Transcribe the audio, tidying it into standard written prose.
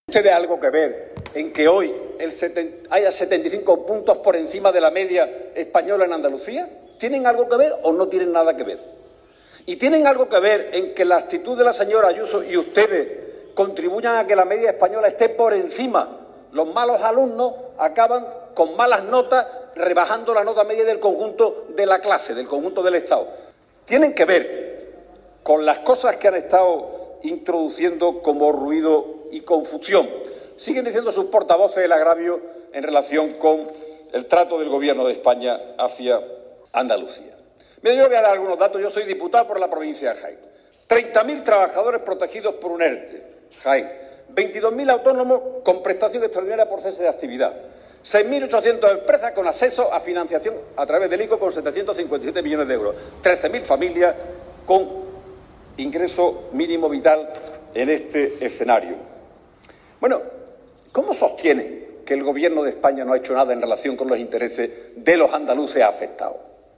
¿Tiene algo que ver en que hoy haya 75 puntos por encima de la media española en Andalucía? ¿Tienen algo que ver o no tienen nada que ver? ¿Y tienen algo que ver en que la actitud de la señora Ayuso y ustedes contribuyan a que la media española esté por encima? Los malos alumnos acaban con malas notas, rebajando la nota media del conjunto de la clase, del conjunto del Estado. Tienen que ver con las cosas que han estado introduciendo como ruido y confusión. Siguen diciendo sus portavoces el agravio en relación con el trato del Gobierno de España hacia Andalucía. Mira, yo voy a dar algunos datos. Yo soy diputado por la provincia de Jaén. 30.000 trabajadores protegidos por un ERTE, Jaén. 22.000 autónomos con prestación extraordinaria por cese de actividad. 6.800 empresas con acceso a financiación a través del ICO con 757 millones de euros. 13.000 familias con ingreso mínimo vital en este escenario. Bueno, ¿cómo sostiene que el Gobierno de España no ha hecho nada en relación con los intereses de los andaluces afectados?